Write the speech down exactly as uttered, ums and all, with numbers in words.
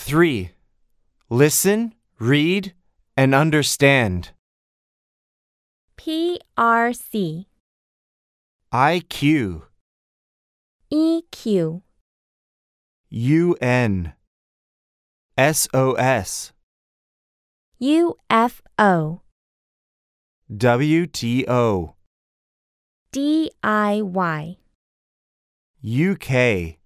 three. Listen, read, and understand. P R C, I Q, E Q, U N, S O S, U F O, W T O, D I Y. U K.